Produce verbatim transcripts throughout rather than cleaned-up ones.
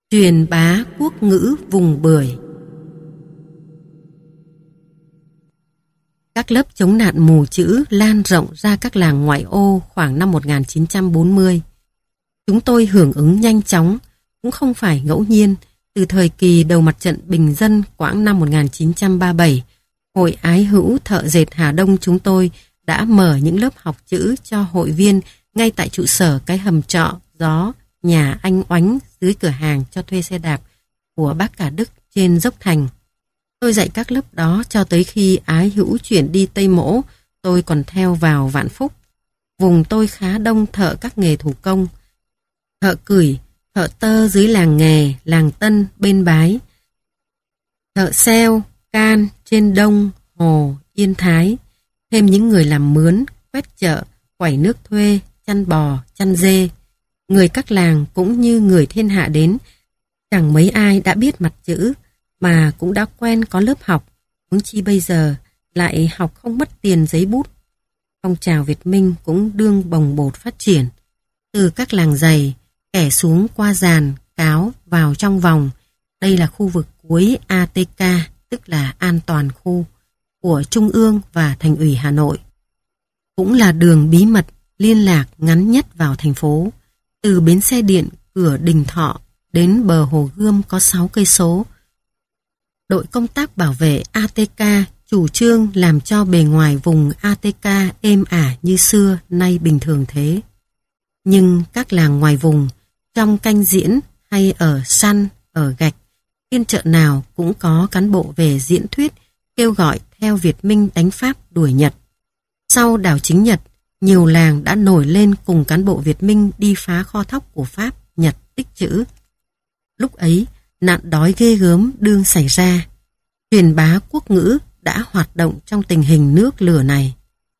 Truyền bá quốc ngữ vùng Bưởi. Các lớp chống nạn mù chữ lan rộng ra các làng ngoại ô khoảng năm một nghìn chín trăm bốn mươi. Chúng tôi hưởng ứng nhanh chóng, cũng không phải ngẫu nhiên. Từ thời kỳ đầu mặt trận bình dân quãng năm một nghìn chín trăm ba mươi bảy, Hội Ái Hữu Thợ Dệt Hà Đông chúng tôi đã mở những lớp học chữ cho hội viên ngay tại trụ sở cái hầm trọ gió nhà anh Oánh dưới cửa hàng cho thuê xe đạp của bác Cả Đức trên dốc Thành. Tôi dạy các lớp đó cho tới khi Ái Hữu chuyển đi Tây Mỗ, tôi còn theo vào Vạn Phúc. Vùng tôi khá đông thợ các nghề thủ công, thợ cửi, thợ tơ dưới làng nghề, làng Tân bên Bái, thợ seo, can trên Đông, Hồ, Yên Thái, thêm những người làm mướn, quét chợ, quẩy nước thuê, chăn bò, chăn dê. Người các làng cũng như người thiên hạ đến, chẳng mấy ai đã biết mặt chữ, mà cũng đã quen có lớp học, huống chi bây giờ lại học không mất tiền giấy bút. Phong trào Việt Minh cũng đương bồng bột phát triển. Từ các làng dày, kẻ xuống qua giàn, cáo vào trong vòng. Đây là khu vực cuối a tê ca, tức là an toàn khu, của Trung ương và Thành ủy Hà Nội. Cũng là đường bí mật liên lạc ngắn nhất vào thành phố. Từ bến xe điện cửa Đình Thọ đến bờ Hồ Gươm có sáu cây số. Đội công tác bảo vệ a tê ca chủ trương làm cho bề ngoài vùng a tê ca êm ả như xưa nay bình thường thế. Nhưng các làng ngoài vùng, trong canh diễn hay ở săn, ở gạch, phiên chợ nào cũng có cán bộ về diễn thuyết kêu gọi theo Việt Minh đánh Pháp đuổi Nhật. Sau đảo chính Nhật, nhiều làng đã nổi lên cùng cán bộ Việt Minh đi phá kho thóc của Pháp, Nhật tích trữ. Lúc ấy, nạn đói ghê gớm đương xảy ra. Truyền bá quốc ngữ đã hoạt động trong tình hình nước lửa này.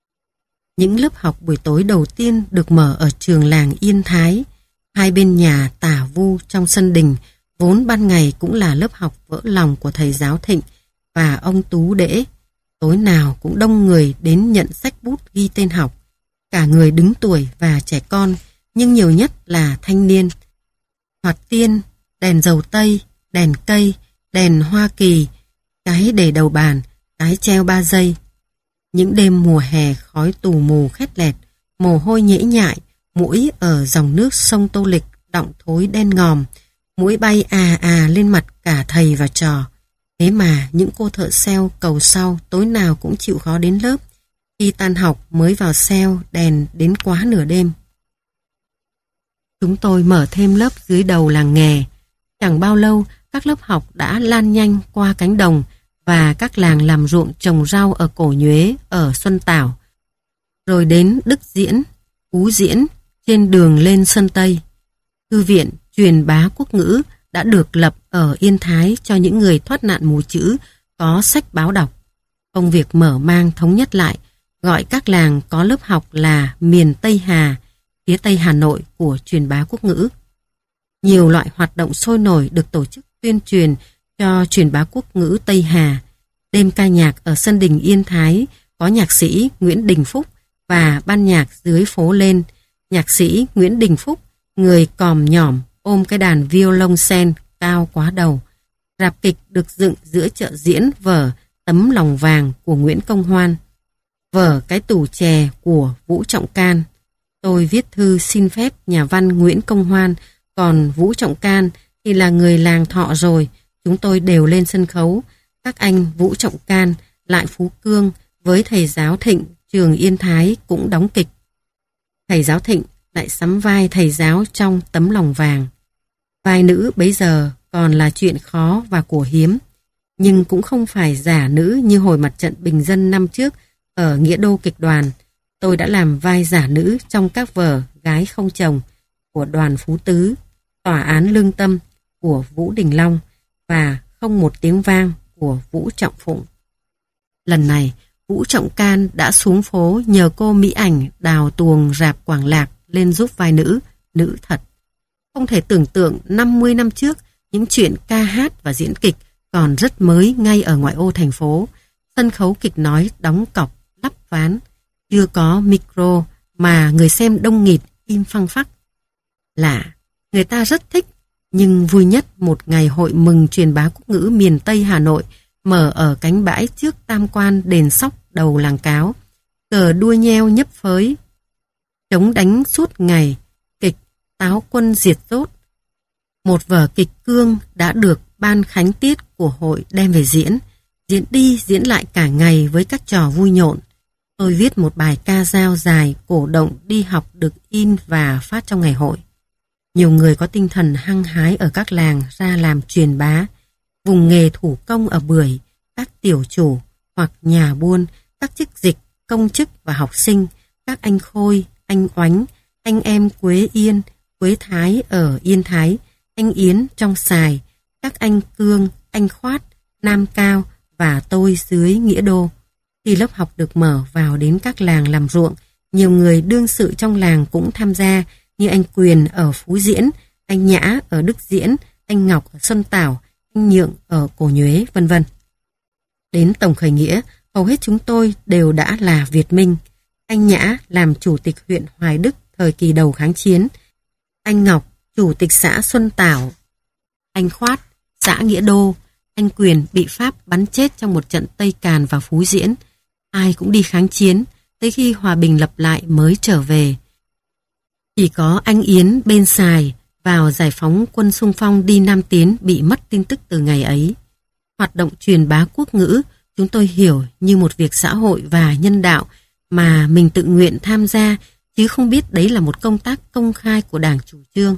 Những lớp học buổi tối đầu tiên được mở ở trường làng Yên Thái, hai bên nhà Tả Vu trong sân đình, vốn ban ngày cũng là lớp học vỡ lòng của thầy giáo Thịnh và ông Tú Đễ. Tối nào cũng đông người đến nhận sách bút ghi tên học, cả người đứng tuổi và trẻ con, nhưng nhiều nhất là thanh niên. Hoạt tiên, đèn dầu tây, đèn cây, đèn Hoa Kỳ, cái để đầu bàn, cái treo ba giây. Những đêm mùa hè khói tù mù khét lẹt, mồ hôi nhễ nhại, muỗi ở dòng nước sông Tô Lịch đọng thối đen ngòm, muỗi bay à à lên mặt cả thầy và trò. Thế mà những cô thợ seo cầu sau tối nào cũng chịu khó đến lớp, khi tan học mới vào seo đèn đến quá nửa đêm. Chúng tôi mở thêm lớp dưới đầu làng nghề. Chẳng bao lâu, các lớp học đã lan nhanh qua cánh đồng và các làng làm ruộng trồng rau ở Cổ Nhuế, ở Xuân Tảo. Rồi đến Đức Diễn, Phú Diễn, trên đường lên Sơn Tây. Thư viện truyền bá quốc ngữ đã được lập ở Yên Thái cho những người thoát nạn mù chữ có sách báo đọc. Công việc mở mang thống nhất lại, gọi các làng có lớp học là miền Tây Hà, phía Tây Hà Nội của truyền bá quốc ngữ. Nhiều loại hoạt động sôi nổi được tổ chức tuyên truyền cho truyền bá quốc ngữ Tây Hà. Đêm ca nhạc ở sân đình Yên Thái có nhạc sĩ Nguyễn Đình Phúc và ban nhạc dưới phố lên. Nhạc sĩ Nguyễn Đình Phúc, người còm nhỏm ôm cái đàn violon sen cao quá đầu. Rạp kịch được dựng giữa chợ diễn vở Tấm Lòng Vàng của Nguyễn Công Hoan, vở Cái Tủ Chè của Vũ Trọng Can. Tôi viết thư xin phép nhà văn Nguyễn Công Hoan, còn Vũ Trọng Can thì là người làng Thọ rồi, chúng tôi đều lên sân khấu. Các anh Vũ Trọng Can, Lại Phú Cương với thầy giáo Thịnh trường Yên Thái cũng đóng kịch. Thầy giáo Thịnh lại sắm vai thầy giáo trong Tấm Lòng Vàng. Vai nữ bấy giờ còn là chuyện khó và của hiếm, nhưng cũng không phải giả nữ như hồi mặt trận bình dân năm trước ở Nghĩa Đô kịch đoàn. Tôi đã làm vai giả nữ trong các vở Gái Không Chồng của Đoàn Phú Tứ, Tòa Án Lương Tâm của Vũ Đình Long và Không Một Tiếng Vang của Vũ Trọng Phụng. Lần này, Vũ Trọng Can đã xuống phố nhờ cô mỹ ảnh Đào Tuồng rạp Quảng Lạc lên giúp vai nữ, nữ thật. Không thể tưởng tượng năm mươi năm trước, những chuyện ca hát và diễn kịch còn rất mới ngay ở ngoại ô thành phố. Sân khấu kịch nói đóng cọc, lắp ván, chưa có micro mà người xem đông nghịt im phăng phắc. Lạ, người ta rất thích, Nhưng vui nhất một ngày hội mừng truyền bá quốc ngữ miền Tây Hà Nội mở ở cánh bãi trước tam quan đền Sóc đầu làng Cáo. Cờ đua nheo nhấp phới, chống đánh suốt ngày, kịch Táo quân diệt rốt. Một vở kịch cương đã được ban khánh tiết của hội đem về diễn, diễn đi diễn lại cả ngày với các trò vui nhộn. Tôi viết một bài ca dao dài cổ động đi học được in và phát trong ngày hội. Nhiều người có tinh thần hăng hái ở các làng ra làm truyền bá. Vùng nghề thủ công ở Bưởi, các tiểu chủ hoặc nhà buôn, các chức dịch, công chức và học sinh, các anh Khôi, anh Oánh, anh em Quế Yên, Quế Thái ở Yên Thái, anh Yến trong Sài, các anh Cương, anh Khoát, Nam Cao và tôi dưới Nghĩa Đô. Khi lớp học được mở vào đến các làng làm ruộng, nhiều người đương sự trong làng cũng tham gia, như anh Quyền ở Phú Diễn, anh Nhã ở Đức Diễn, anh Ngọc ở Xuân Tảo, anh Nhượng ở Cổ Nhuế, vân vân. Đến tổng khởi nghĩa, hầu hết chúng tôi đều đã là Việt Minh. Anh Nhã làm chủ tịch huyện Hoài Đức thời kỳ đầu kháng chiến, anh Ngọc chủ tịch xã Xuân Tảo, anh Khoát xã Nghĩa Đô, anh Quyền bị Pháp bắn chết trong một trận Tây Càn vào Phú Diễn. Ai cũng đi kháng chiến, tới khi hòa bình lập lại mới trở về. Chỉ có anh Yến bên Sài vào giải phóng quân xung phong đi Nam Tiến bị mất tin tức từ ngày ấy. Hoạt động truyền bá quốc ngữ chúng tôi hiểu như một việc xã hội và nhân đạo mà mình tự nguyện tham gia, chứ không biết đấy là một công tác công khai của Đảng chủ trương.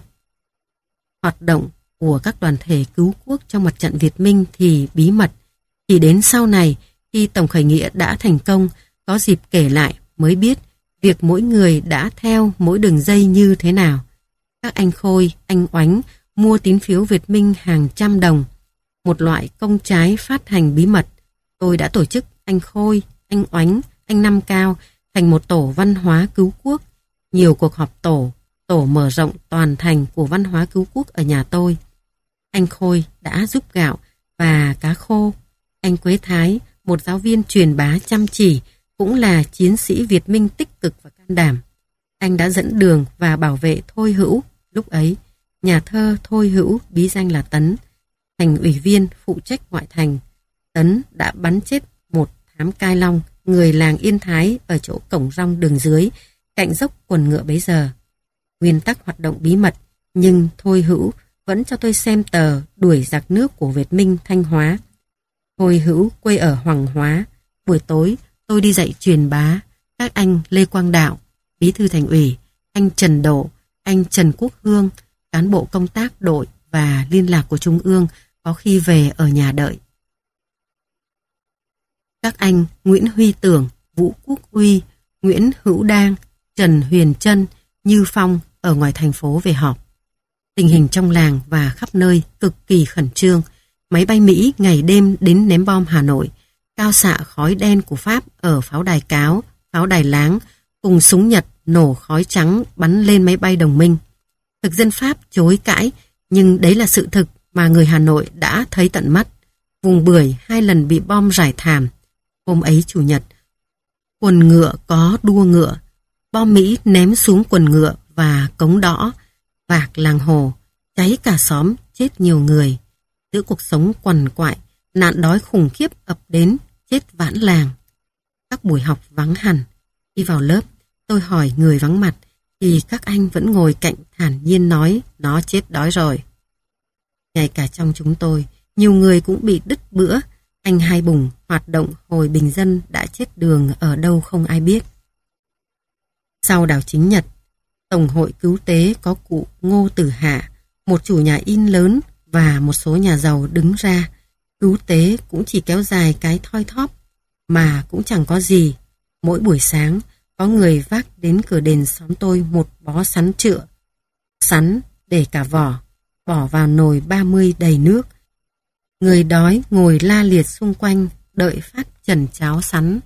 Hoạt động của các đoàn thể cứu quốc trong mặt trận Việt Minh thì bí mật. Chỉ đến sau này, khi tổng khởi nghĩa đã thành công, có dịp kể lại mới biết việc mỗi người đã theo mỗi đường dây như thế nào. Các anh Khôi, anh Oánh mua tín phiếu Việt Minh hàng trăm đồng, một loại công trái phát hành bí mật. Tôi đã tổ chức anh Khôi, anh Oánh, anh Nam Cao thành một tổ văn hóa cứu quốc. Nhiều cuộc họp tổ, tổ mở rộng toàn thành của văn hóa cứu quốc ở nhà tôi. Anh Khôi đã giúp gạo và cá khô. Anh Quế Thái, một giáo viên truyền bá chăm chỉ, cũng là chiến sĩ Việt Minh tích cực và can đảm. Anh đã dẫn đường và bảo vệ Thôi Hữu lúc ấy. Nhà thơ Thôi Hữu bí danh là Tấn, thành ủy viên phụ trách ngoại thành. Tấn đã bắn chết một thám cai long, người làng Yên Thái ở chỗ cổng rong đường dưới, cạnh dốc Quần Ngựa bấy giờ. Nguyên tắc hoạt động bí mật, nhưng Thôi Hữu vẫn cho tôi xem tờ Đuổi giặc nước của Việt Minh Thanh Hóa. Thôi Hữu quê ở Hoàng Hóa. Buổi tối tôi đi dạy truyền bá. Các anh Lê Quang Đạo, bí thư thành ủy, anh Trần Độ, anh Trần Quốc Hương, cán bộ công tác đội và liên lạc của Trung ương có khi về ở nhà đợi. Các anh Nguyễn Huy Tưởng, Vũ Quốc Uy, Nguyễn Hữu Đang, Trần Huyền Trân, Như Phong ở ngoài thành phố về họp. Tình hình trong làng và khắp nơi cực kỳ khẩn trương. Máy bay Mỹ ngày đêm đến ném bom Hà Nội, cao xạ khói đen của Pháp ở pháo đài Cáo, pháo đài Láng, cùng súng Nhật nổ khói trắng bắn lên máy bay đồng minh. Thực dân Pháp chối cãi, nhưng đấy là sự thực mà người Hà Nội đã thấy tận mắt. Vùng Bưởi hai lần bị bom rải thảm. Hôm ấy Chủ nhật, Quần Ngựa có đua ngựa. Bom Mỹ ném xuống Quần Ngựa và Cống Đỏ, Vạc làng Hồ, cháy cả xóm, chết nhiều người. Giữa cuộc sống quằn quại, nạn đói khủng khiếp ập đến, chết vãn làng. Các buổi học vắng hẳn. Khi vào lớp, tôi hỏi người vắng mặt, thì các anh vẫn ngồi cạnh thản nhiên nói nó chết đói rồi. Ngay cả trong chúng tôi, nhiều người cũng bị đứt bữa. Anh Hai Bùng hoạt động hồi bình dân đã chết đường ở đâu không ai biết. Sau đảo chính Nhật, Tổng hội Cứu tế có cụ Ngô Tử Hạ, một chủ nhà in lớn và một số nhà giàu đứng ra. Cứu tế cũng chỉ kéo dài cái thoi thóp, mà cũng chẳng có gì. Mỗi buổi sáng, có người vác đến cửa đền xóm tôi một bó sắn trựa. Sắn để cả vỏ, bỏ vào nồi ba mươi đầy nước. Người đói ngồi la liệt xung quanh, đợi phát trần cháo sắn.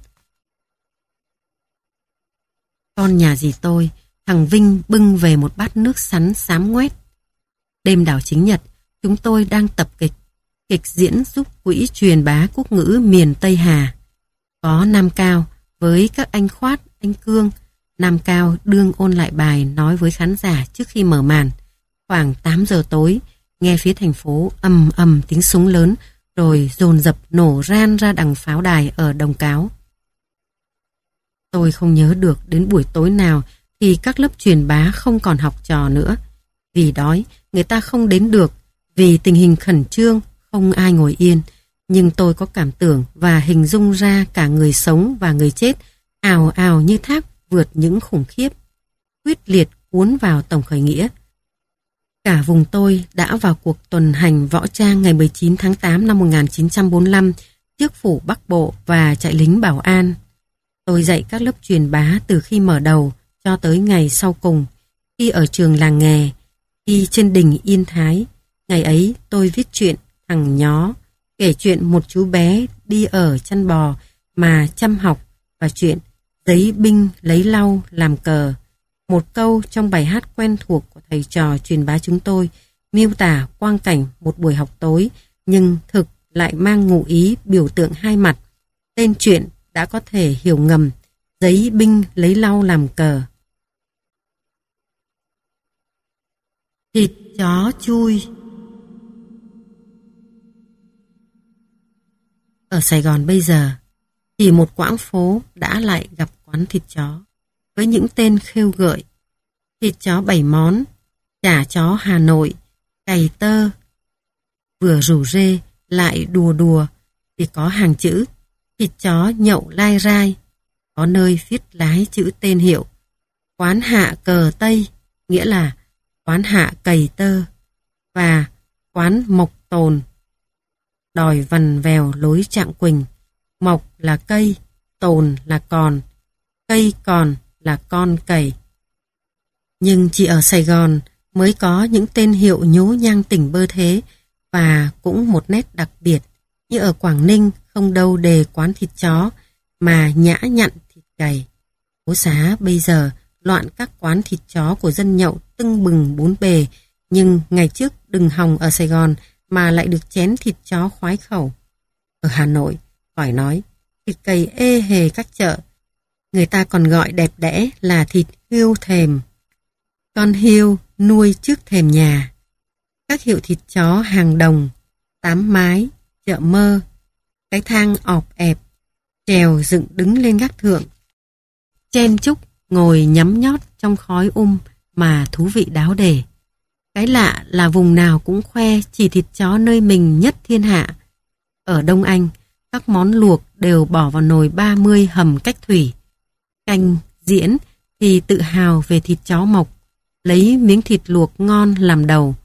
Con nhà dì tôi, thằng Vinh bưng về một bát nước sắn xám ngoét. Đêm đảo chính Nhật, chúng tôi đang tập kịch. Kịch diễn giúp quỹ truyền bá quốc ngữ miền Tây Hà. Có Nam Cao với các anh Khoát, anh Cương. Nam Cao đương ôn lại bài nói với khán giả trước khi mở màn. Khoảng tám giờ tối, nghe phía thành phố ầm ầm tiếng súng lớn, rồi dồn dập nổ ran ra đằng pháo đài ở Đồng Cáo. Tôi không nhớ được đến buổi tối nào thì các lớp truyền bá không còn học trò nữa. Vì đói, người ta không đến được, vì tình hình khẩn trương, không ai ngồi yên. Nhưng tôi có cảm tưởng và hình dung ra cả người sống và người chết ào ào như thác vượt những khủng khiếp, quyết liệt cuốn vào tổng khởi nghĩa. Cả vùng tôi đã vào cuộc tuần hành võ trang ngày mười chín tháng tám năm một nghìn chín trăm bốn mươi lăm trước phủ Bắc Bộ và trại lính Bảo An. Tôi dạy các lớp truyền bá từ khi mở đầu cho tới ngày sau cùng, khi ở trường làng nghề, khi trên đỉnh Yên Thái. Ngày ấy tôi viết chuyện Thằng Nhó, kể chuyện một chú bé đi ở chăn bò mà chăm học, và chuyện Giấy binh lấy lau làm cờ. Một câu trong bài hát quen thuộc của thầy trò truyền bá chúng tôi miêu tả quang cảnh một buổi học tối, nhưng thực lại mang ngụ ý biểu tượng hai mặt. Tên truyện đã có thể hiểu ngầm: giấy binh lấy lau làm cờ. Thịt chó chui. Ở Sài Gòn bây giờ thì một quãng phố đã lại gặp quán thịt chó với những tên khêu gợi: thịt chó bảy món, chả chó Hà Nội, cày tơ. Vừa rủ rê lại đùa đùa thì có hàng chữ thịt chó nhậu lai rai, có nơi viết lái chữ tên hiệu: quán hạ cờ Tây, nghĩa là quán hạ cày tơ, và quán mộc tồn, đòi vằn vèo lối Trạng Quỳnh. Mộc là cây, tồn là còn, cây còn là con cày. Nhưng chỉ ở Sài Gòn mới có những tên hiệu nhố nhang tỉnh bơ thế, và cũng một nét đặc biệt, như ở Quảng Ninh không đâu đề quán thịt chó mà nhã nhặn thịt cày. Phố xá bây giờ loạn các quán thịt chó của dân nhậu tưng bừng bốn bề, nhưng ngày trước đừng hòng ở Sài Gòn mà lại được chén thịt chó khoái khẩu. Ở Hà Nội, khỏi nói, thịt cày ê hề các chợ. Người ta còn gọi đẹp đẽ là thịt hươu thềm. Con hươu nuôi trước thềm nhà. Các hiệu thịt chó hàng đồng, Tám Mái, Chợ Mơ, cái thang ọp ẹp, trèo dựng đứng lên gác thượng. Chen chúc ngồi nhắm nhót trong khói um mà thú vị đáo đề. Cái lạ là vùng nào cũng khoe chỉ thịt chó nơi mình nhất thiên hạ. Ở Đông Anh, các món luộc đều bỏ vào nồi ba mươi hầm cách thủy. Canh, diễn thì tự hào về thịt chó mộc, lấy miếng thịt luộc ngon làm đầu.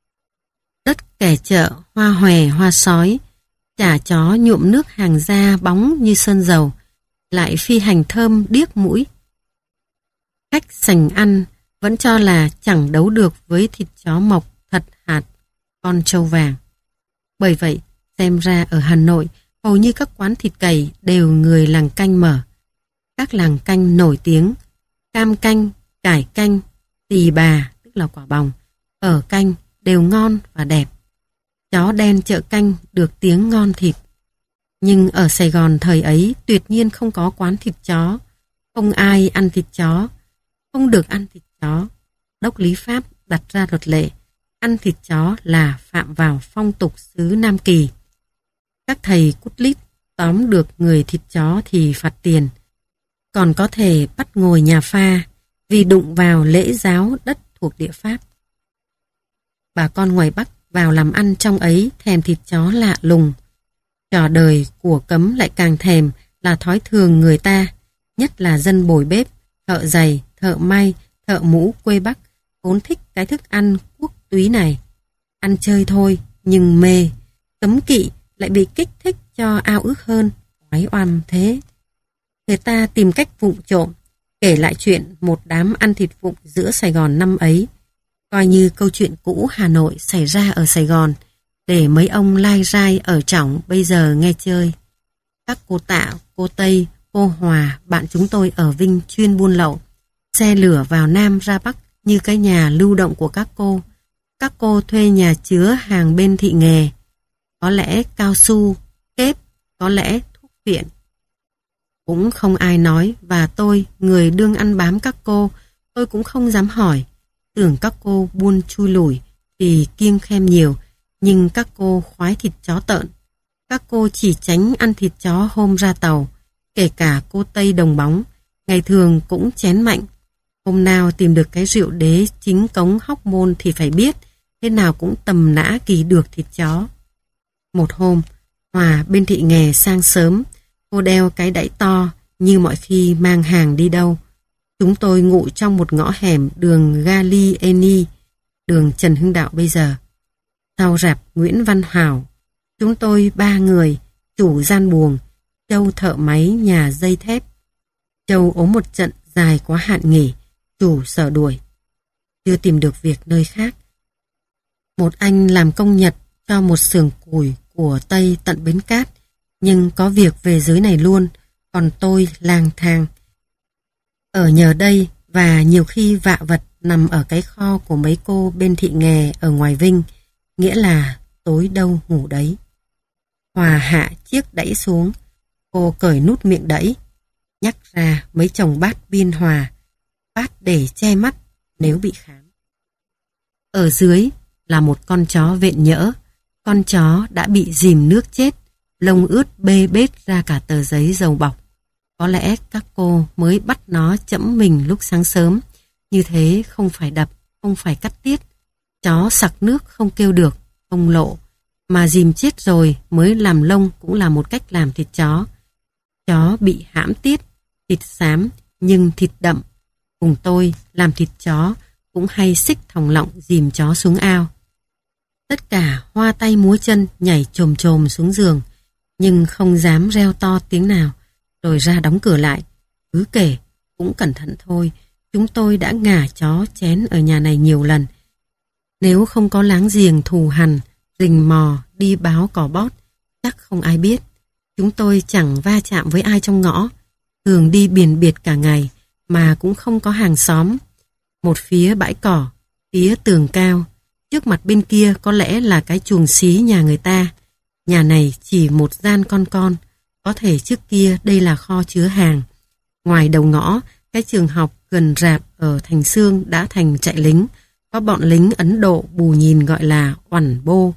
Đất kẻ chợ hoa hòe hoa sói, chả chó nhuộm nước hàng da bóng như sơn dầu, lại phi hành thơm điếc mũi. Khách sành ăn vẫn cho là chẳng đấu được với thịt chó mộc thật hạt, con trâu vàng. Bởi vậy, xem ra ở Hà Nội, hầu như các quán thịt cày đều người làng canh mở. Các làng canh nổi tiếng: Cam Canh, Cải Canh, Tỳ Bà, tức là quả bòng, ở canh đều ngon và đẹp. Chó đen chợ canh được tiếng ngon thịt. Nhưng ở Sài Gòn thời ấy tuyệt nhiên không có quán thịt chó. Không ai ăn thịt chó, không được ăn thịt chó. Đốc Lý Pháp đặt ra luật lệ: ăn thịt chó là phạm vào phong tục xứ Nam Kỳ. Các thầy cút lít tóm được người thịt chó thì phạt tiền, còn có thể bắt ngồi nhà pha vì đụng vào lễ giáo đất thuộc địa Pháp. Bà con ngoài Bắc vào làm ăn trong ấy thèm thịt chó lạ lùng. Trò đời của cấm lại càng thèm là thói thường người ta, nhất là dân bồi bếp, thợ giày, thợ may, thợ mũ quê Bắc, vốn thích cái thức ăn quốc túy này. Ăn chơi thôi, nhưng mê, cấm kỵ lại bị kích thích cho ao ước hơn, oái oăm thế. Người ta tìm cách vụng trộm, kể lại chuyện một đám ăn thịt vụng giữa Sài Gòn năm ấy, coi như câu chuyện cũ Hà Nội xảy ra ở Sài Gòn, để mấy ông lai rai ở trỏng bây giờ nghe chơi. Các cô Tạ, cô Tây, cô Hòa, bạn chúng tôi ở Vinh chuyên buôn lậu, xe lửa vào Nam ra Bắc như cái nhà lưu động của các cô. Các cô thuê nhà chứa hàng bên thị nghề, có lẽ cao su, kép, có lẽ thuốc viện. Cũng không ai nói, và tôi, người đương ăn bám các cô, tôi cũng không dám hỏi, tưởng các cô buôn chui lủi thì kiêng khem nhiều, nhưng các cô khoái thịt chó tợn. Các cô chỉ tránh ăn thịt chó hôm ra tàu, kể cả cô Tây Đồng Bóng, ngày thường cũng chén mạnh. Hôm nào tìm được cái rượu đế chính cống Hóc Môn thì phải biết, thế nào cũng tầm nã kỳ được thịt chó. Một hôm, Hòa bên thị nghè sang sớm, cô đeo cái đẩy to như mọi khi mang hàng đi đâu. Chúng tôi ngụ trong một ngõ hẻm đường Gallieni, đường Trần Hưng Đạo bây giờ. Sau rạp Nguyễn Văn Hảo, chúng tôi ba người, chủ gian buồng, Châu thợ máy nhà dây thép. Châu ốm một trận dài quá hạn nghỉ, chủ sở đuổi. Chưa tìm được việc nơi khác. Một anh làm công nhật cho một xưởng củi của Tây tận Bến Cát, nhưng có việc về dưới này luôn, còn tôi lang thang. Ở nhờ đây và nhiều khi vạ vật nằm ở cái kho của mấy cô bên thị nghè ở ngoài Vinh, nghĩa là tối đâu ngủ đấy. Hòa hạ chiếc đẩy xuống, cô cởi nút miệng đẩy, nhắc ra mấy chồng bát biên hòa, bát để che mắt nếu bị khám. Ở dưới là một con chó vện nhỡ, con chó đã bị dìm nước chết, lông ướt bê bết ra cả tờ giấy dầu bọc. Có lẽ các cô mới bắt nó chẫm mình lúc sáng sớm, như thế không phải đập, không phải cắt tiết. Chó sặc nước không kêu được, không lộ, mà dìm chết rồi mới làm lông cũng là một cách làm thịt chó. Chó bị hãm tiết, thịt xám nhưng thịt đậm. Cùng tôi làm thịt chó cũng hay xích thòng lọng dìm chó xuống ao. Tất cả hoa tay múa chân nhảy chồm chồm xuống giường, nhưng không dám reo to tiếng nào, rồi ra đóng cửa lại. Cứ kể, cũng cẩn thận thôi, chúng tôi đã ngả chó chén ở nhà này nhiều lần. Nếu không có láng giềng thù hằn, rình mò, đi báo cò bót, chắc không ai biết. Chúng tôi chẳng va chạm với ai trong ngõ, thường đi biển biệt cả ngày, mà cũng không có hàng xóm. Một phía bãi cỏ, phía tường cao, trước mặt bên kia có lẽ là cái chuồng xí nhà người ta. Nhà này chỉ một gian con con, có thể trước kia đây là kho chứa hàng. Ngoài đầu ngõ, cái trường học gần rạp ở Thành Xương đã thành trại lính, có bọn lính Ấn Độ bù nhìn gọi là Oản Bô,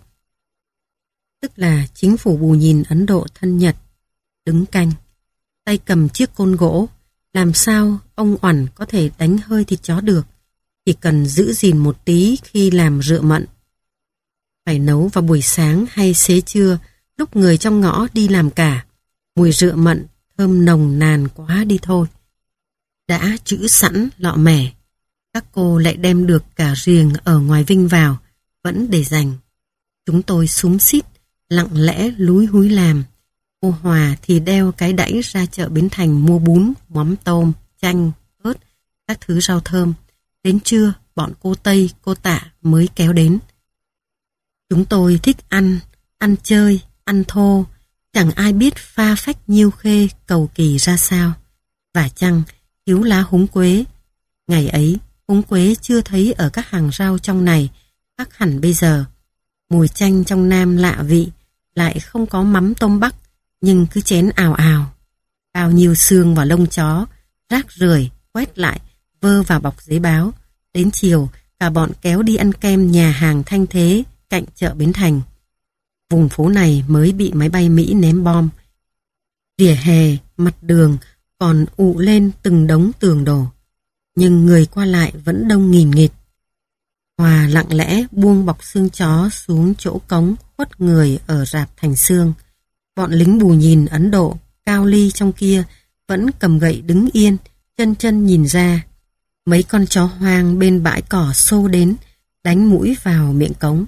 tức là chính phủ bù nhìn Ấn Độ thân Nhật, đứng canh, tay cầm chiếc côn gỗ. Làm sao ông Oản có thể đánh hơi thịt chó được, chỉ cần giữ gìn một tí khi làm rượu mận. Phải nấu vào buổi sáng hay xế trưa, lúc người trong ngõ đi làm cả. Mùi rượu mận thơm nồng nàn quá đi thôi. Đã trữ sẵn lọ mẻ, các cô lại đem được cả riềng ở ngoài Vinh vào, vẫn để dành. Chúng tôi xúm xít, lặng lẽ lúi húi làm. Cô Hòa thì đeo cái đẩy ra chợ Bến Thành mua bún, mắm tôm, chanh, ớt, các thứ rau thơm. Đến trưa, bọn cô Tây, cô Tạ mới kéo đến. Chúng tôi thích ăn, ăn chơi, ăn thô, chẳng ai biết pha phách nhiêu khê cầu kỳ ra sao. Và chăng thiếu lá húng quế. Ngày ấy, húng quế chưa thấy ở các hàng rau trong này, khác hẳn bây giờ. Mùi chanh trong Nam lạ vị, lại không có mắm tôm Bắc, nhưng cứ chén ào ào. Bao nhiêu xương và lông chó, rác rưởi quét lại, vơ vào bọc giấy báo. Đến chiều, cả bọn kéo đi ăn kem nhà hàng Thanh Thế cạnh chợ Bến Thành. Vùng phố này mới bị máy bay Mỹ ném bom. Vỉa hè, mặt đường còn ụ lên từng đống tường đổ, nhưng người qua lại vẫn đông nghìn nghịt. Hòa lặng lẽ buông bọc xương chó xuống chỗ cống khuất người ở rạp Thành Xương. Bọn lính bù nhìn Ấn Độ, Cao Ly trong kia vẫn cầm gậy đứng yên, chân chân nhìn ra. Mấy con chó hoang bên bãi cỏ xô đến, đánh mũi vào miệng cống.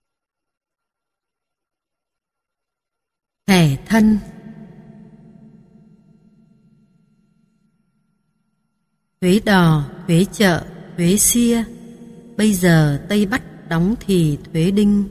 Thẻ thân. Thuế đò, thuế chợ, thuế xia, bây giờ Tây Bắc đóng thì thuế đinh.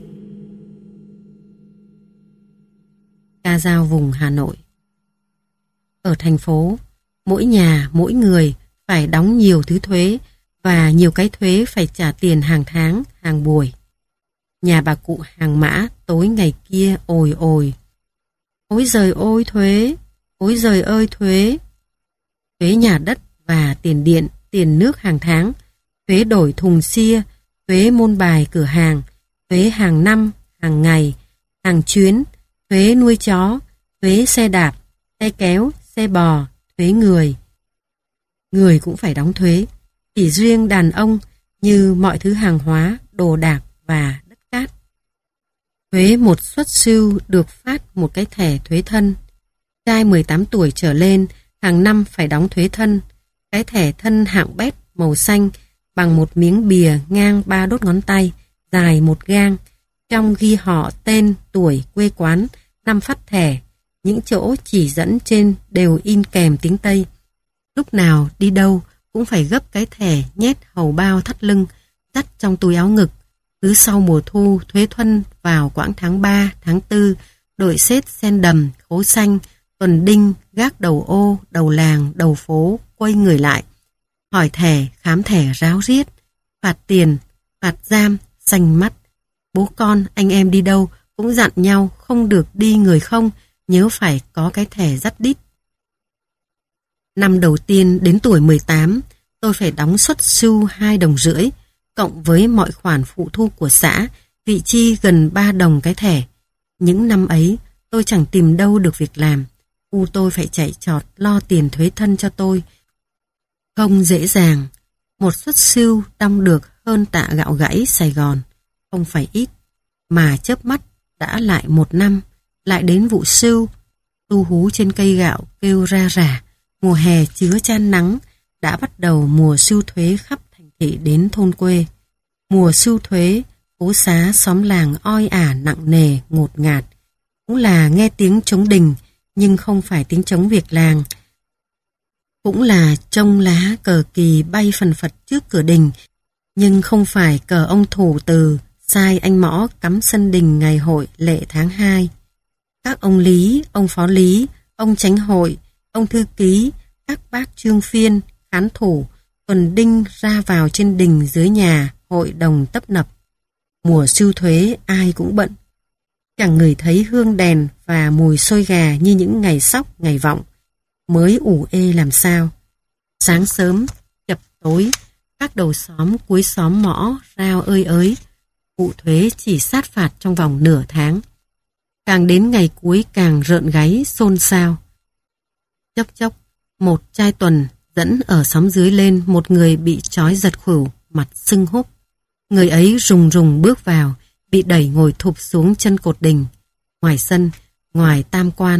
Ca dao vùng Hà Nội. Ở thành phố, mỗi nhà, mỗi người phải đóng nhiều thứ thuế, và nhiều cái thuế phải trả tiền hàng tháng, hàng buổi. Nhà bà cụ Hàng Mã tối ngày kia ồi ồi: ôi giời ôi thuế, ôi giời ơi thuế. Thuế nhà đất và tiền điện, tiền nước hàng tháng, thuế đổi thùng xia, thuế môn bài cửa hàng, thuế hàng năm, hàng ngày, hàng chuyến, thuế nuôi chó, thuế xe đạp, xe kéo, xe bò, thuế người. Người cũng phải đóng thuế, chỉ riêng đàn ông như mọi thứ hàng hóa, đồ đạc và đất cát. Thuế một suất siêu được phát một cái thẻ thuế thân. Trai mười tám tuổi trở lên hàng năm phải đóng thuế thân. Cái thẻ thân hạng bét màu xanh bằng một miếng bìa ngang ba đốt ngón tay, dài một gang, trong ghi họ, tên, tuổi, quê quán, năm phát thẻ. Những chỗ chỉ dẫn trên đều in kèm tiếng Tây. Lúc nào đi đâu cũng phải gấp cái thẻ nhét hầu bao thắt lưng, dắt trong túi áo ngực. Cứ sau mùa thu, thuế thuân vào quãng tháng ba, tháng tư, đội xếp sen đầm, khố xanh, tuần đinh, gác đầu ô, đầu làng, đầu phố, quay người lại. Hỏi thẻ, khám thẻ ráo riết, phạt tiền, phạt giam, xanh mắt. Bố con, anh em đi đâu cũng dặn nhau không được đi người không, nhớ phải có cái thẻ dắt đít. Năm đầu tiên đến tuổi mười tám, tôi phải đóng suất sưu hai đồng rưỡi, cộng với mọi khoản phụ thu của xã, vị chi gần ba đồng cái thẻ. Những năm ấy, tôi chẳng tìm đâu được việc làm. U tôi phải chạy trọt lo tiền thuế thân cho tôi. Không dễ dàng, một suất siêu đong được hơn tạ gạo gãy Sài Gòn, không phải ít, mà chớp mắt đã lại một năm, lại đến vụ siêu. Tu hú trên cây gạo kêu ra rả, mùa hè chứa chan nắng, đã bắt đầu mùa siêu thuế khắp thành thị đến thôn quê. Mùa siêu thuế, phố xá xóm làng oi ả nặng nề, ngột ngạt. Cũng là nghe tiếng trống đình, nhưng không phải tiếng trống Việt làng. Cũng là trông lá cờ kỳ bay phần phật trước cửa đình, nhưng không phải cờ ông thủ từ sai anh mõ cắm sân đình ngày hội lệ tháng hai. Các ông lý, ông phó lý, ông chánh hội, ông thư ký, các bác trương phiên, khán thủ, tuần đinh ra vào trên đình dưới nhà, hội đồng tấp nập. Mùa sưu thuế ai cũng bận. Chẳng người thấy hương đèn và mùi xôi gà như những ngày sóc, ngày vọng. Mới ủ ê làm sao. Sáng sớm, chập tối, các đầu xóm cuối xóm mõ rao ơi ới. Vụ thuế chỉ sát phạt trong vòng nửa tháng. Càng đến ngày cuối càng rợn gáy xôn xao. Chốc chốc, một trai tuần dẫn ở xóm dưới lên một người bị trói giật khuỷu, mặt sưng húp. Người ấy rùng rùng bước vào, bị đẩy ngồi thụp xuống chân cột đình. Ngoài sân, ngoài tam quan,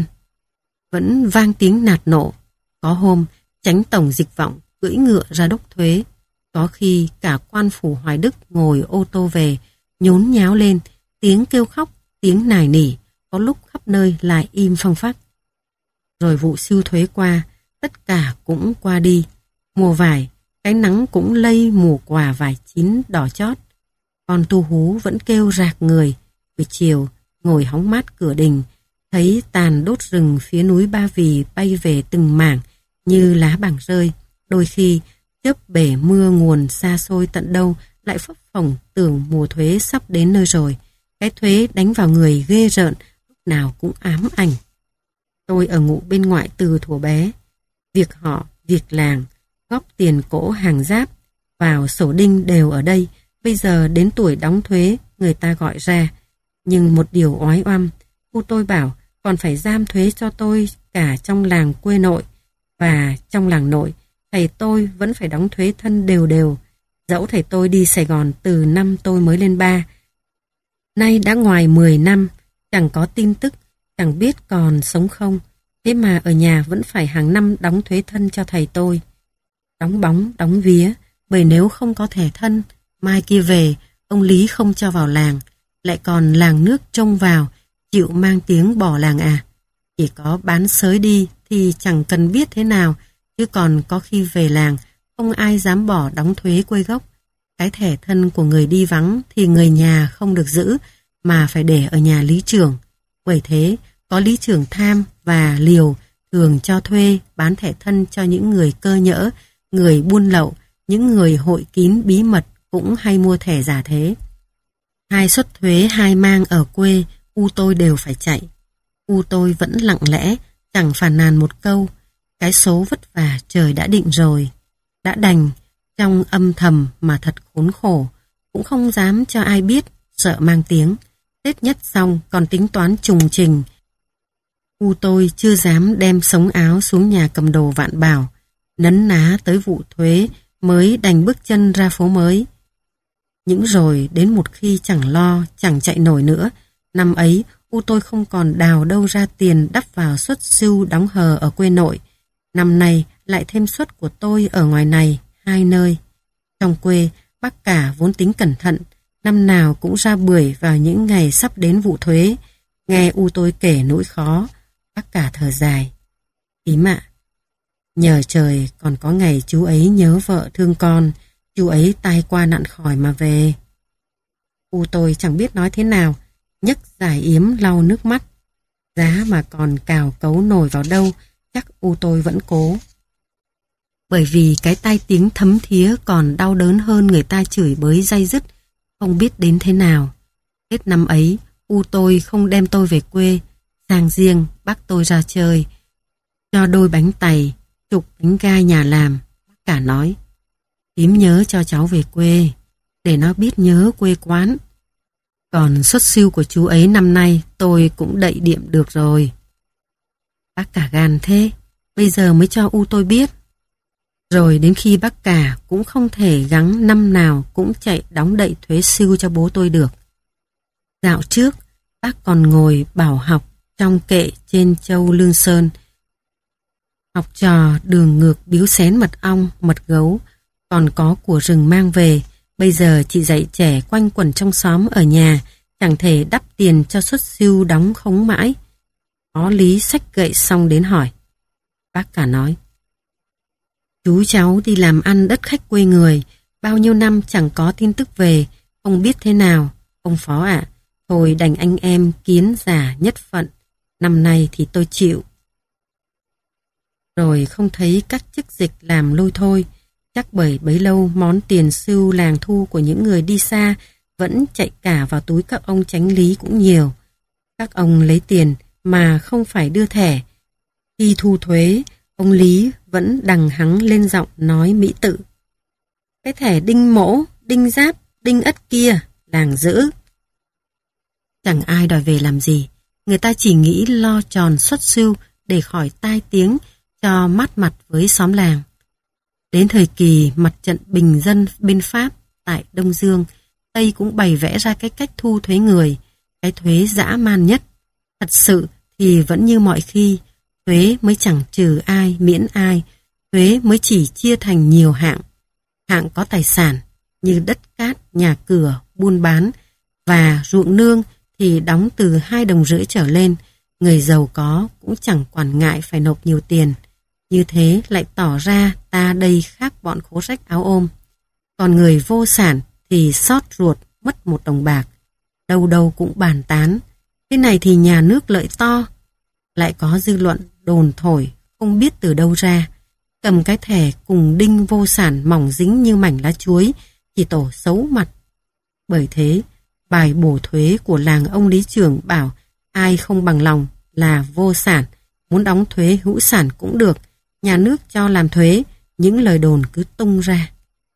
vẫn vang tiếng nạt nộ. Có hôm, chánh tổng dịch vọng cưỡi ngựa ra đốc thuế. Có khi cả quan phủ Hoài Đức ngồi ô tô về, nhốn nháo lên, tiếng kêu khóc, tiếng nài nỉ, có lúc khắp nơi lại im phăng phắc. Rồi vụ siêu thuế qua, tất cả cũng qua đi. Mùa vải, cái nắng cũng lây mùa quả vải chín đỏ chót. Con tu hú vẫn kêu rạc người. Buổi chiều, ngồi hóng mát cửa đình, thấy tàn đốt rừng phía núi Ba Vì bay về từng mảng như lá bàng rơi. Đôi khi, chớp bể mưa nguồn xa xôi tận đâu lại phấp phồng tưởng mùa thuế sắp đến nơi rồi. Cái thuế đánh vào người ghê rợn, lúc nào cũng ám ảnh. Tôi ở ngụ bên ngoại từ thuở bé. Việc họ, việc làng, góp tiền cỗ hàng giáp, vào sổ đinh đều ở đây. Bây giờ đến tuổi đóng thuế, người ta gọi ra. Nhưng một điều oái oăm, cô tôi bảo còn phải giam thuế cho tôi cả trong làng quê nội. Và trong làng nội, thầy tôi vẫn phải đóng thuế thân đều đều. Dẫu thầy tôi đi Sài Gòn từ năm tôi mới lên ba. Nay đã ngoài mười năm, chẳng có tin tức, chẳng biết còn sống không. Thế mà ở nhà vẫn phải hàng năm đóng thuế thân cho thầy tôi. Đóng bóng, đóng vía, bởi nếu không có thẻ thân, mai kia về, ông Lý không cho vào làng, lại còn làng nước trông vào, chịu mang tiếng bỏ làng à. Chỉ có bán sới đi thì chẳng cần biết thế nào, chứ còn có khi về làng, không ai dám bỏ đóng thuế quê gốc. Cái thẻ thân của người đi vắng thì người nhà không được giữ, mà phải để ở nhà lý trưởng. Bởi thế, có lý trưởng tham và liều thường cho thuê bán thẻ thân cho những người cơ nhỡ, người buôn lậu, những người hội kín bí mật cũng hay mua thẻ giả thế. Hai suất thuế hai mang ở quê, u tôi đều phải chạy. U tôi vẫn lặng lẽ, chẳng phàn nàn một câu. Cái số vất vả trời đã định rồi. Đã đành, trong âm thầm mà thật khốn khổ, cũng không dám cho ai biết, sợ mang tiếng. Tết nhất xong còn tính toán trùng trình. U tôi chưa dám đem sống áo xuống nhà cầm đồ Vạn Bảo, nấn ná tới vụ thuế mới đành bước chân ra phố mới. Những rồi đến một khi chẳng lo, chẳng chạy nổi nữa, năm ấy U tôi không còn đào đâu ra tiền đắp vào suất sưu đóng hờ ở quê nội. Năm nay lại thêm suất của tôi ở ngoài này, hai nơi. Trong quê, bác cả vốn tính cẩn thận, năm nào cũng ra bưởi vào những ngày sắp đến vụ thuế. Nghe U tôi kể nỗi khó, bác cả thở dài. Thím ạ, nhờ trời còn có ngày chú ấy nhớ vợ thương con, chú ấy tai qua nạn khỏi mà về. U tôi chẳng biết nói thế nào, nhấc giải yếm lau nước mắt. Giá mà còn cào cấu nổi vào đâu, chắc U tôi vẫn cố. Bởi vì cái tai tiếng thấm thía còn đau đớn hơn người ta chửi bới day dứt, không biết đến thế nào. Tết năm ấy, U tôi không đem tôi về quê, sang riêng bác tôi ra chơi, cho đôi bánh tày, chục bánh gai nhà làm. Bác cả nói, thím nhớ cho cháu về quê, để nó biết nhớ quê quán. Còn suất siêu của chú ấy năm nay tôi cũng đậy điểm được rồi. Bác cả gan thế, bây giờ mới cho U tôi biết. Rồi đến khi bác cả cũng không thể gắng năm nào cũng chạy đóng đậy thuế siêu cho bố tôi được. Dạo trước, bác còn ngồi bảo học trong kệ trên châu Lương Sơn. Học trò đường ngược biếu xén mật ong, mật gấu, còn có của rừng mang về. Bây giờ chị dạy trẻ quanh quẩn trong xóm ở nhà, chẳng thể đắp tiền cho suất siêu đóng khống mãi. Có lý xách gậy xong đến hỏi. Bác cả nói, chú cháu đi làm ăn đất khách quê người, bao nhiêu năm chẳng có tin tức về, không biết thế nào. Ông Phó ạ, thôi đành anh em kiến giả nhất phận, năm nay thì tôi chịu. Rồi không thấy các chức dịch làm lôi thôi, chắc bởi bấy lâu món tiền sưu làng thu của những người đi xa vẫn chạy cả vào túi các ông chánh lý cũng nhiều. Các ông lấy tiền mà không phải đưa thẻ. Khi thu thuế, ông Lý vẫn đằng hắng lên giọng nói mỹ tự. Cái thẻ đinh mỗ, đinh giáp, đinh ất kia, làng giữ. Chẳng ai đòi về làm gì, người ta chỉ nghĩ lo tròn suất siêu để khỏi tai tiếng cho mát mặt với xóm làng. Đến thời kỳ mặt trận bình dân bên Pháp tại Đông Dương, Tây cũng bày vẽ ra cái cách thu thuế người, cái thuế dã man nhất. Thật sự thì vẫn như mọi khi, thuế mới chẳng trừ ai miễn ai, thuế mới chỉ chia thành nhiều hạng. Hạng có tài sản như đất cát, nhà cửa, buôn bán và ruộng nương thì đóng từ hai đồng rưỡi trở lên. Người giàu có cũng chẳng quản ngại phải nộp nhiều tiền. Như thế lại tỏ ra ta đây khác bọn khố rách áo ôm. Còn người vô sản thì xót ruột mất một đồng bạc. Đâu đâu cũng bàn tán. Thế này thì nhà nước lợi to. Lại có dư luận đồn thổi không biết từ đâu ra. Cầm cái thẻ cùng đinh vô sản mỏng dính như mảnh lá chuối thì tổ xấu mặt. Bởi thế, bài bổ thuế của làng ông lý trưởng bảo ai không bằng lòng là vô sản, muốn đóng thuế hữu sản cũng được, nhà nước cho làm thuế, những lời đồn cứ tung ra.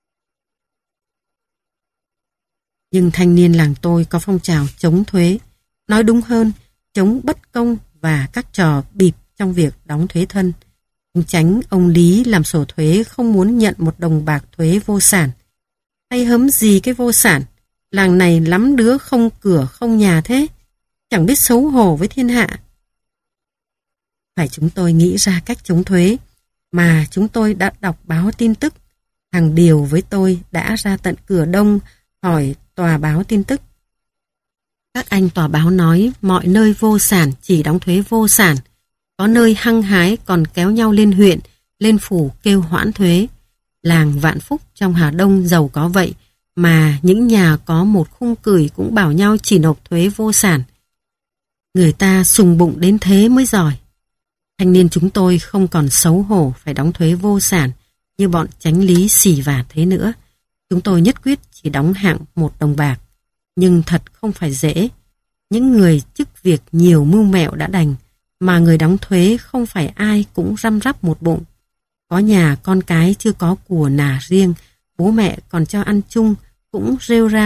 Nhưng thanh niên làng tôi có phong trào chống thuế, nói đúng hơn, chống bất công và các trò bịp trong việc đóng thuế thân. Tránh ông Lý làm sổ thuế không muốn nhận một đồng bạc thuế vô sản. Hay hấm gì cái vô sản, làng này lắm đứa không cửa không nhà thế, chẳng biết xấu hổ với thiên hạ. Phải chúng tôi nghĩ ra cách chống thuế, mà chúng tôi đã đọc báo tin tức. Thằng Điều với tôi đã ra tận cửa Đông hỏi tòa báo tin tức. Các anh tòa báo nói mọi nơi vô sản chỉ đóng thuế vô sản, có nơi hăng hái còn kéo nhau lên huyện, lên phủ kêu hoãn thuế. Làng Vạn Phúc trong Hà Đông giàu có vậy, mà những nhà có một khung cửi cũng bảo nhau chỉ nộp thuế vô sản. Người ta sùng bụng đến thế mới giỏi. Thanh niên chúng tôi không còn xấu hổ phải đóng thuế vô sản như bọn chánh lý xỉ vả thế nữa. Chúng tôi nhất quyết chỉ đóng hạng một đồng bạc. Nhưng thật không phải dễ. Những người chức việc nhiều mưu mẹo đã đành, mà người đóng thuế không phải ai cũng răm rắp một bụng. Có nhà con cái chưa có của nà riêng, bố mẹ còn cho ăn chung, cũng rêu rao,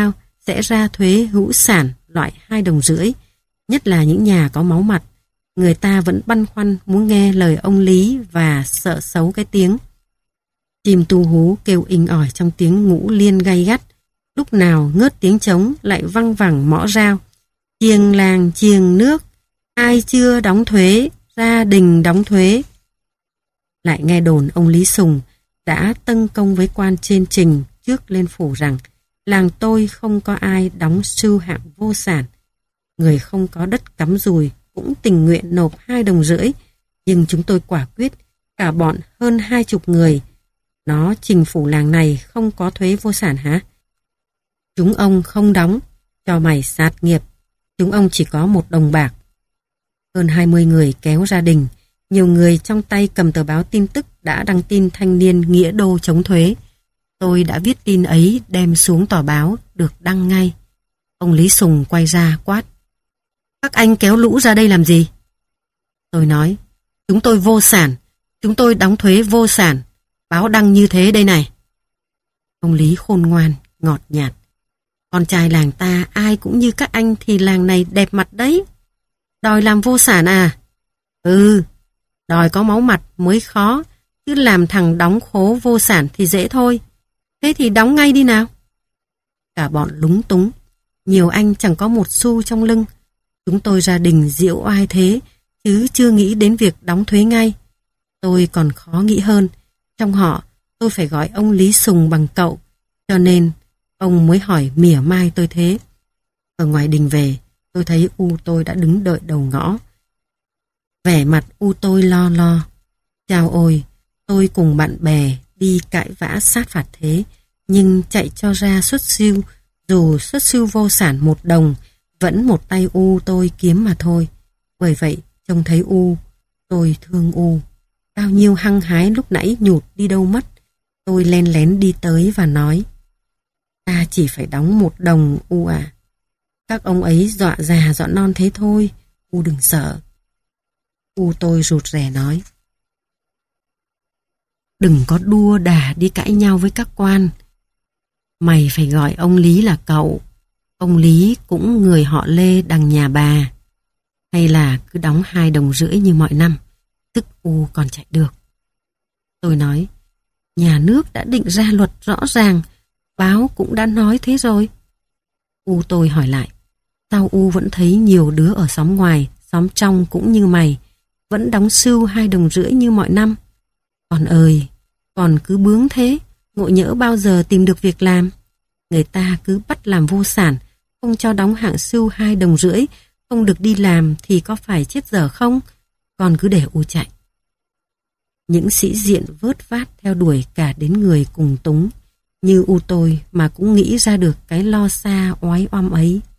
sẽ ra thuế hữu sản loại hai đồng rưỡi, nhất là những nhà có máu mặt. Người ta vẫn băn khoăn muốn nghe lời ông Lý và sợ xấu cái tiếng. Chim tu hú kêu inh ỏi trong tiếng ngũ liên gay gắt, lúc nào ngớt tiếng trống lại văng vẳng mõ rao. Chiêng làng chiêng nước, ai chưa đóng thuế, ra đình đóng thuế. Lại nghe đồn ông Lý Sùng đã tâng công với quan trên trình trước lên phủ rằng làng tôi không có ai đóng sưu hạng vô sản. Người không có đất cắm dùi cũng tình nguyện nộp hai đồng rưỡi, nhưng chúng tôi quả quyết cả bọn hơn hai chục người. Nó trình phủ làng này không có thuế vô sản hả? Chúng ông không đóng, cho mày sát nghiệp. Chúng ông chỉ có một đồng bạc. Hơn hai mươi người kéo gia đình, nhiều người trong tay cầm tờ báo tin tức đã đăng tin thanh niên nghĩa đô chống thuế. Tôi đã viết tin ấy đem xuống tòa báo, được đăng ngay. Ông Lý Sùng quay ra quát: các anh kéo lũ ra đây làm gì? Tôi nói: chúng tôi vô sản, chúng tôi đóng thuế vô sản, báo đăng như thế đây này. Ông Lý khôn ngoan, ngọt nhạt: con trai làng ta ai cũng như các anh thì làng này đẹp mặt đấy. Đòi làm vô sản à? Ừ, đòi có máu mặt mới khó, chứ làm thằng đóng khố vô sản thì dễ thôi. Thế thì đóng ngay đi nào. Cả bọn lúng túng, nhiều anh chẳng có một xu trong lưng. Chúng tôi gia đình diễu oai thế, chứ chưa nghĩ đến việc đóng thuế ngay. Tôi còn khó nghĩ hơn, trong họ tôi phải gọi ông Lý Sùng bằng cậu, cho nên ông mới hỏi mỉa mai tôi thế. Ở ngoài đình về, tôi thấy U tôi đã đứng đợi đầu ngõ. Vẻ mặt U tôi lo lo. Chao ôi, tôi cùng bạn bè đi cãi vã sát phạt thế, nhưng chạy cho ra xuất siêu, dù xuất siêu vô sản một đồng, vẫn một tay U tôi kiếm mà thôi. Bởi vậy, trông thấy U, tôi thương U. Bao nhiêu hăng hái lúc nãy nhụt đi đâu mất. Tôi len lén đi tới và nói: ta chỉ phải đóng một đồng U à. Các ông ấy dọa già dọa non thế thôi, U đừng sợ. U tôi rụt rè nói: đừng có đua đà đi cãi nhau với các quan. Mày phải gọi ông Lý là cậu. Ông Lý cũng người họ Lê đằng nhà bà. Hay là cứ đóng hai đồng rưỡi như mọi năm, tức U còn chạy được. Tôi nói: nhà nước đã định ra luật rõ ràng, báo cũng đã nói thế rồi. U tôi hỏi lại: sao U vẫn thấy nhiều đứa ở xóm ngoài, xóm trong cũng như mày, vẫn đóng sưu hai đồng rưỡi như mọi năm? Con ơi, còn cứ bướng thế, ngộ nhỡ bao giờ tìm được việc làm. Người ta cứ bắt làm vô sản, không cho đóng hạng sưu hai đồng rưỡi, không được đi làm thì có phải chết dở không? Con cứ để U chạy. Những sĩ diện vớt vát theo đuổi cả đến người cùng túng, như U tôi mà cũng nghĩ ra được cái lo xa oái oăm ấy.